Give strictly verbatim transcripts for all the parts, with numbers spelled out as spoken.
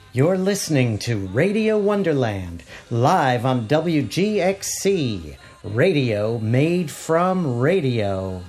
You're listening to Radio Wonderland, live on W G X C, radio made from radio.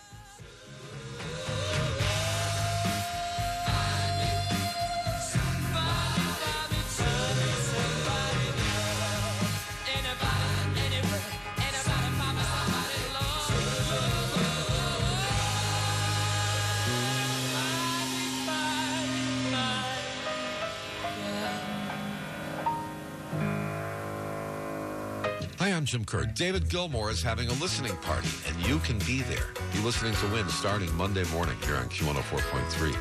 Hi, I'm Jim Kerr. David Gilmour is having a listening party, and you can be there. Be listening to Win starting Monday morning here on Q one oh four point three.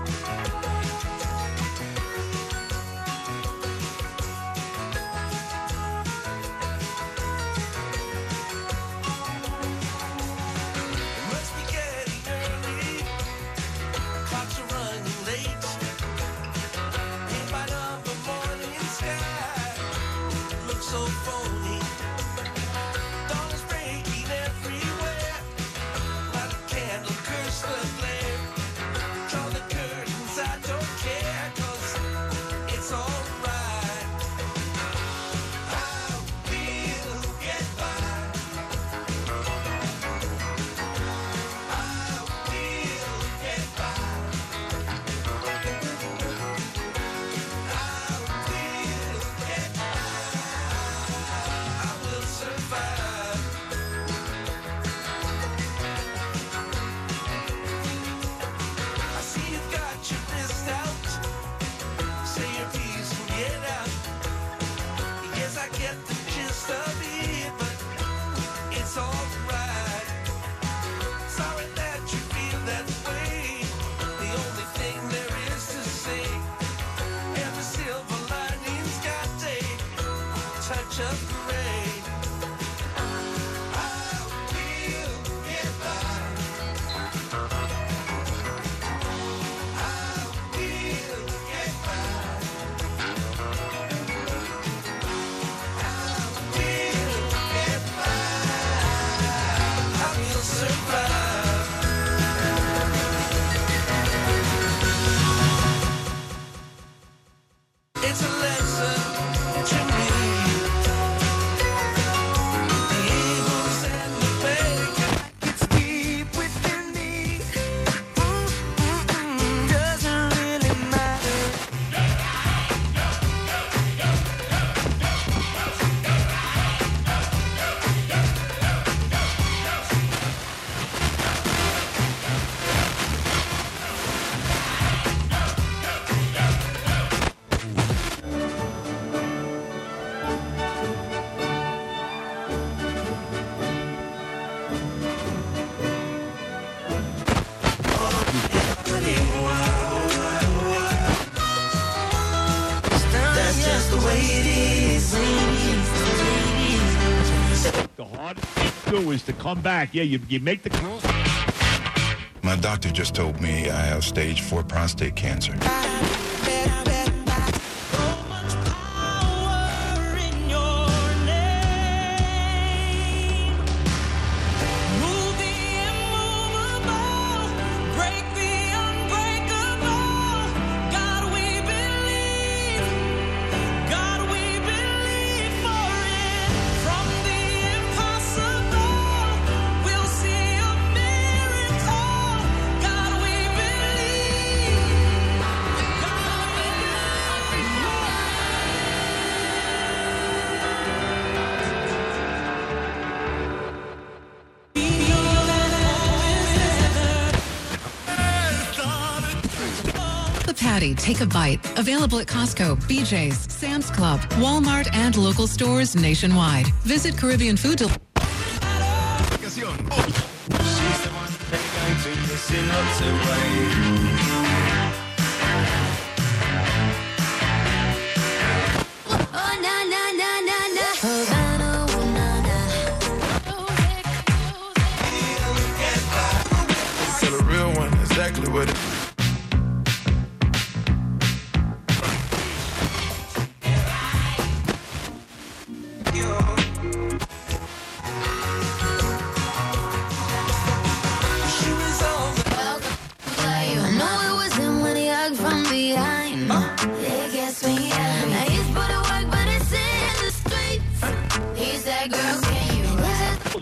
Is to come back. Yeah, you, you make the call. My doctor just told me I have stage four prostate cancer. Take a Bite. Available at Costco, B J's, Sam's Club, Walmart, and local stores nationwide. Visit Caribbean Food Del- So the real one, exactly what it From behind, uh, it gets me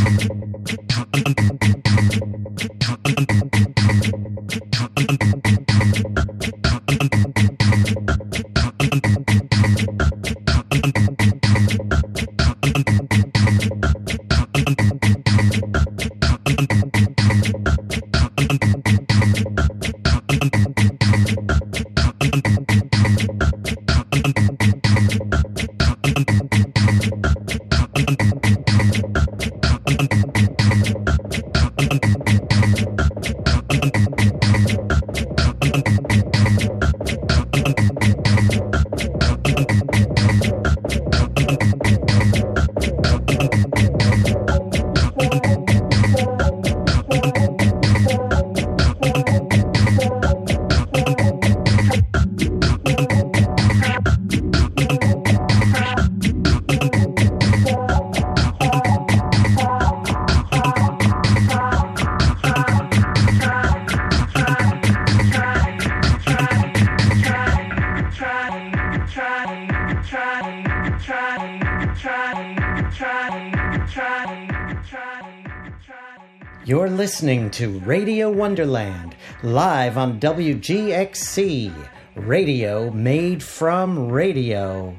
You're listening to Radio Wonderland, live on W G X C, radio made from radio.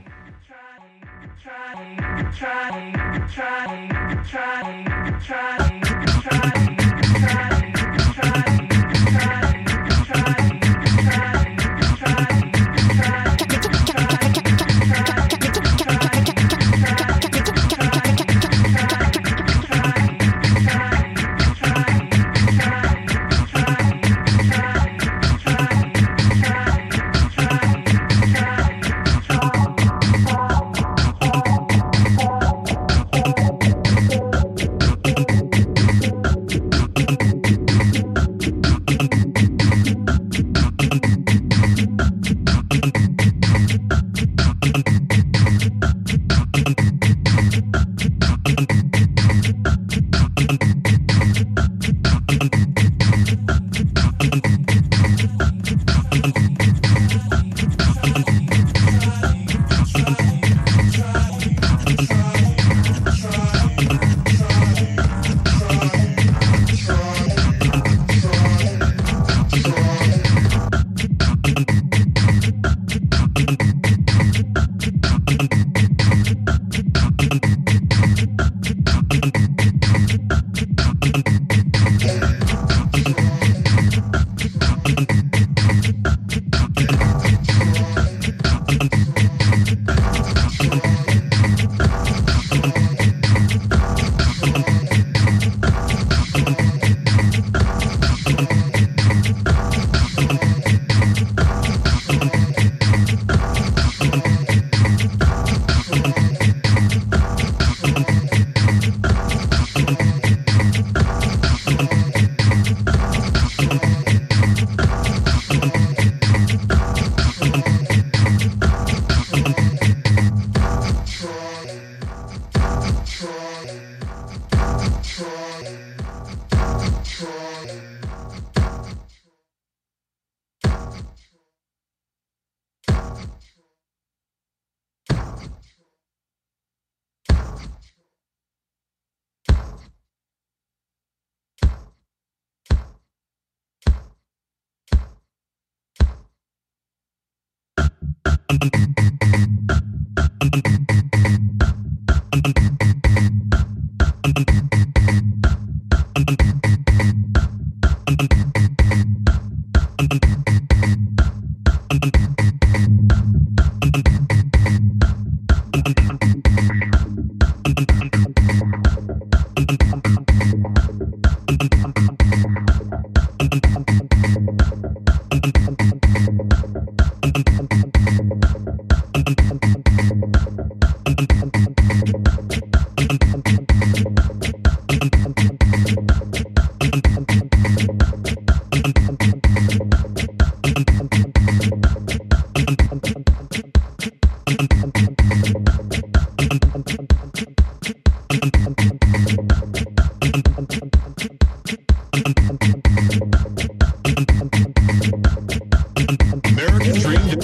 American Dream.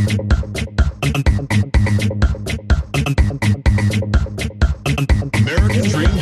American Dream.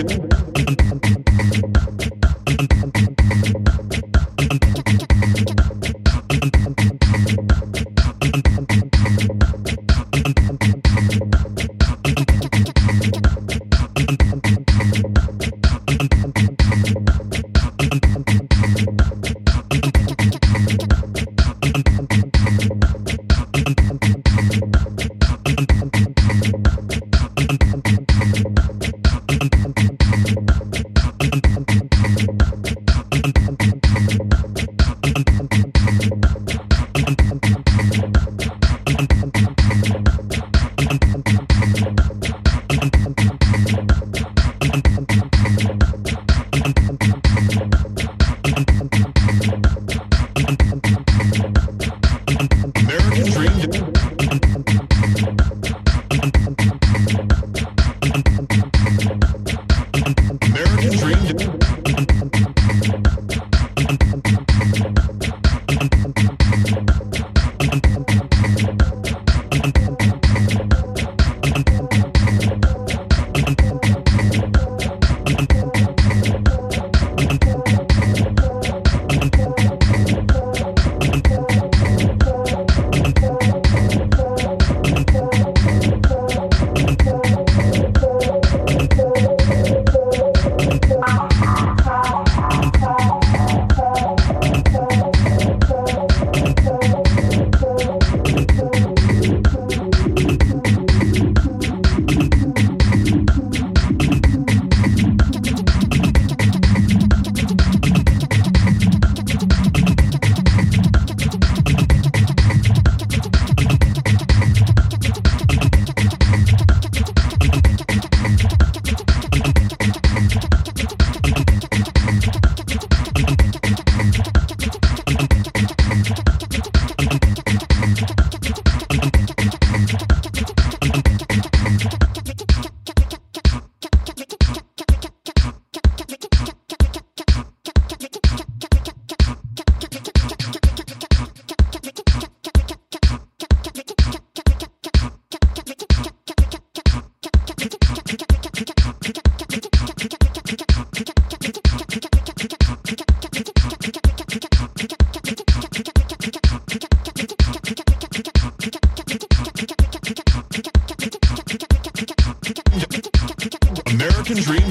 American Dream.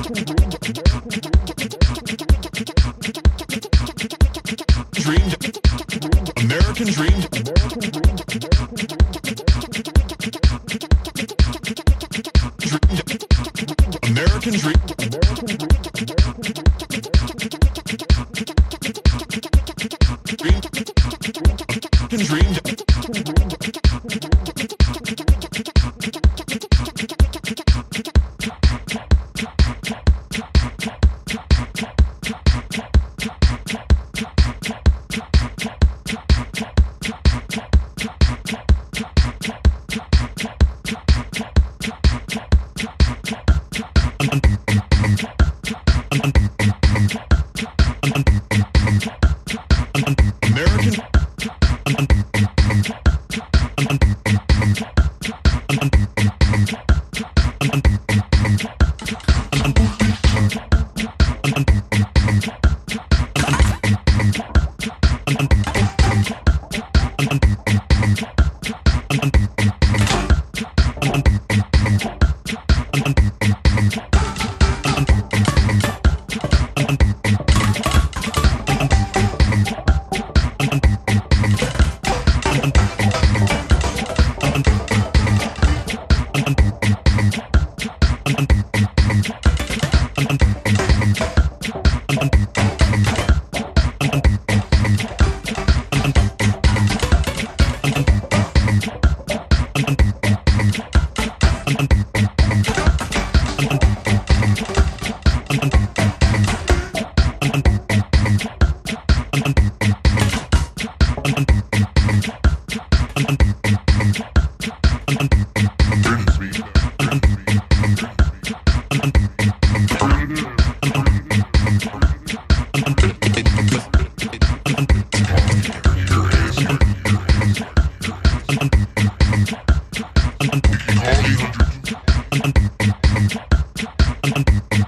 Dream. American Dream. American Dream. American Dream. Thank you.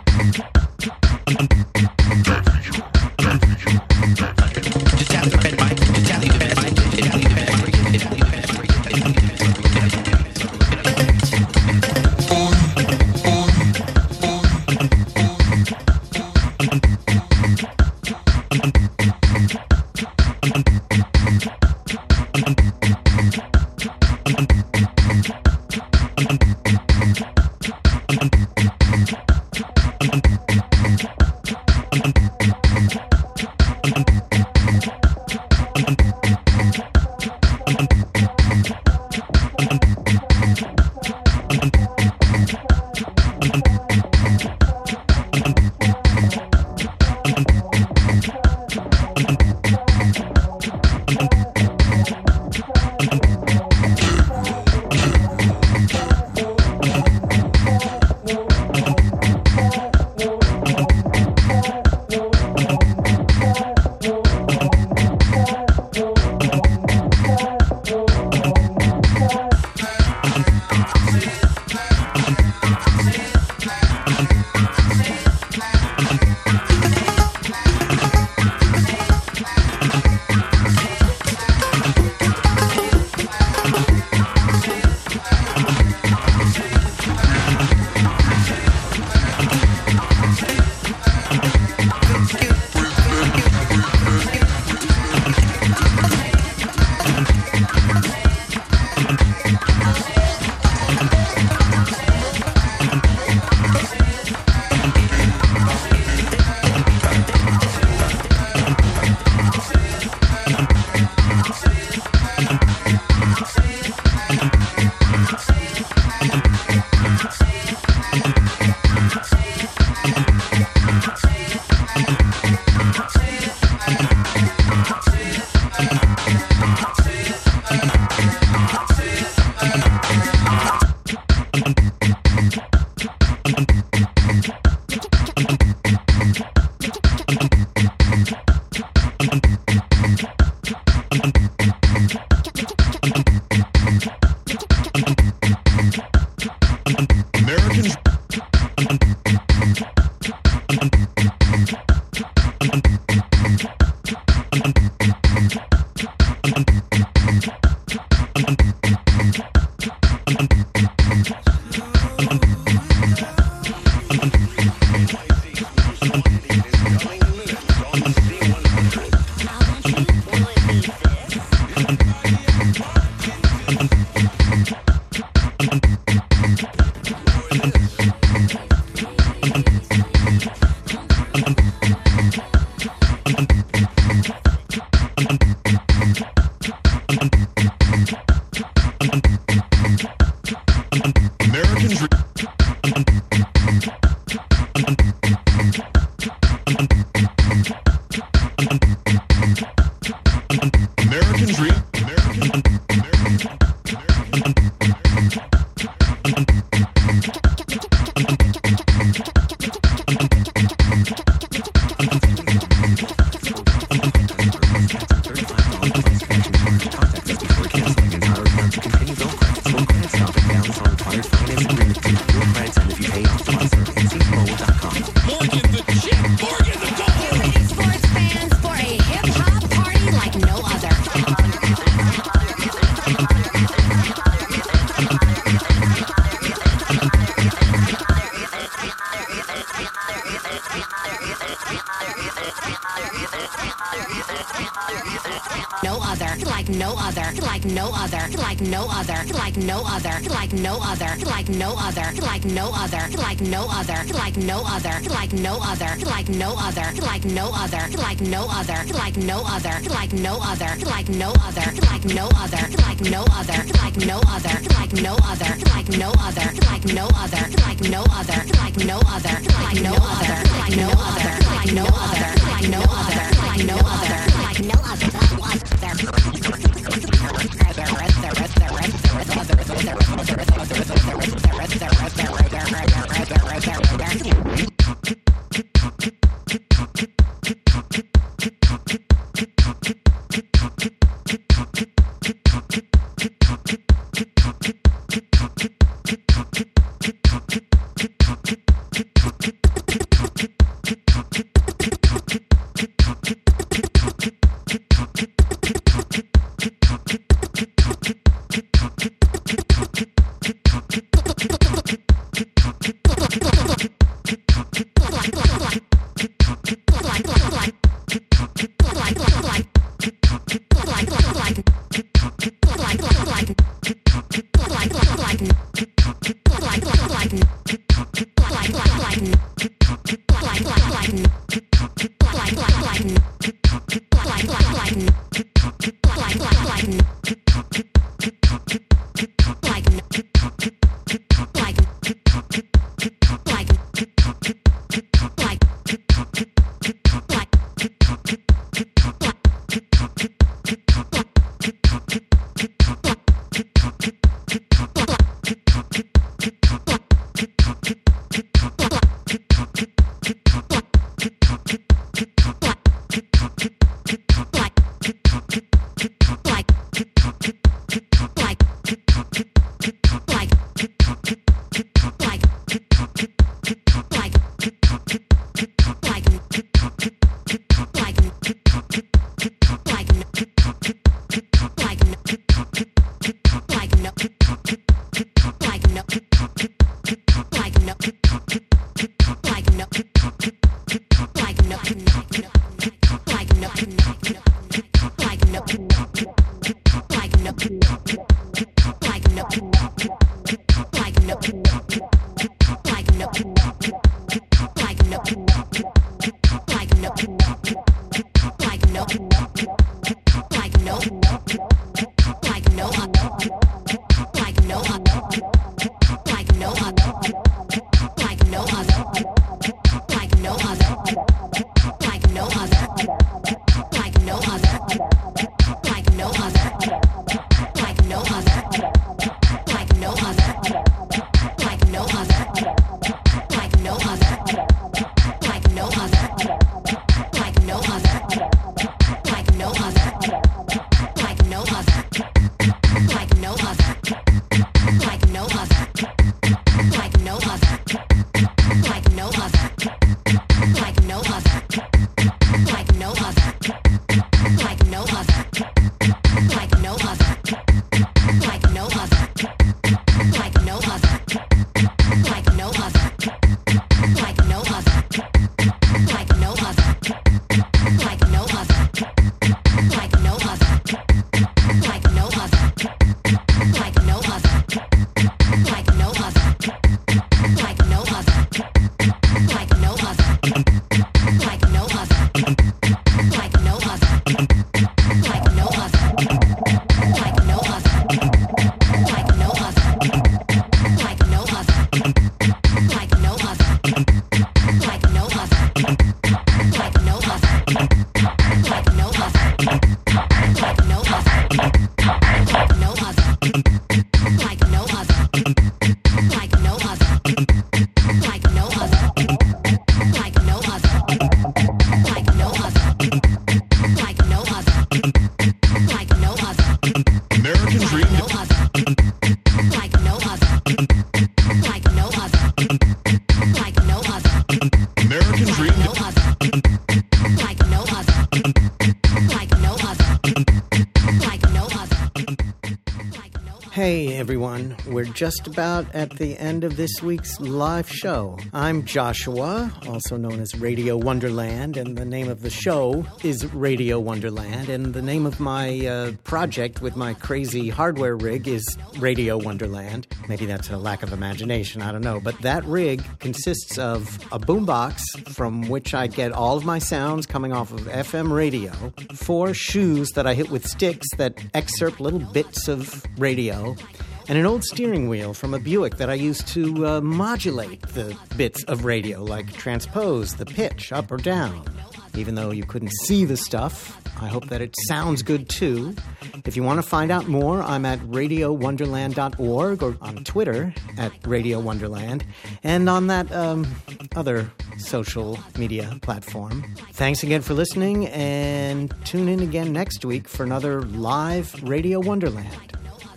Like no other. Like no other. Like no other. Like no other. Like no other. Like no other. Like no other. Like no other. Like no other. Like no other. Like no other. Like no other. Like no other. Like no other. Like no other. Like no other. Like no other. Like no other. Like no other. American Dream. No other. Like no other. Like no other. Like no other. American Dream. No other. Like no other. Like no other. Like no other. Like no other. Hey everyone, we're just about at the end of this week's live show. I'm Joshua, also known as Radio Wonderland, and the name of the show is Radio Wonderland, and the name of my uh, project with my crazy hardware rig is Radio Wonderland. Maybe that's a lack of imagination, I don't know, but that rig consists of a boombox from which I get all of my sounds coming off of F M radio, four shoes that I hit with sticks that excerpt little bits of radio, and an old steering wheel from a Buick that I used to uh, modulate the bits of radio, like transpose the pitch up or down. Even though you couldn't see the stuff, I hope that it sounds good too. If you want to find out more, I'm at radio wonderland dot org or on Twitter at Radio Wonderland and on that um, other social media platform. Thanks again for listening, and tune in again next week for another live Radio Wonderland.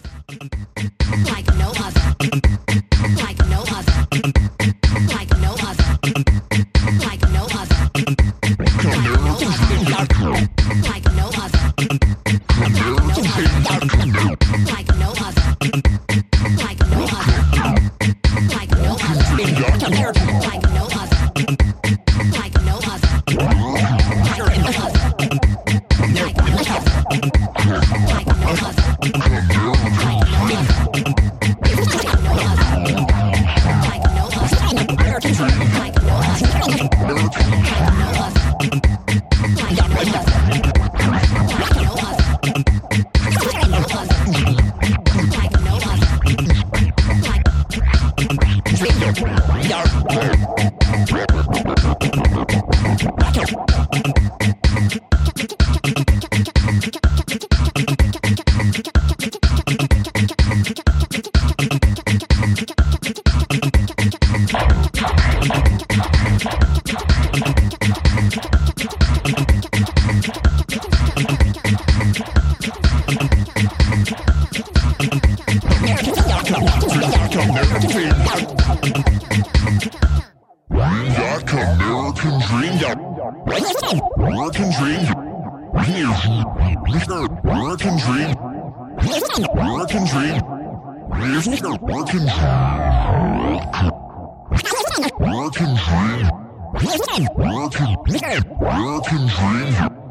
Like no other. Like no other. Like no other. Like no other. Like no other. Like no other. Like no other. Like no other. Like no other. Like no other. Like no other. Like no other. Like no other. American Dream. American Dream. American Dream. American Dream. American Dream.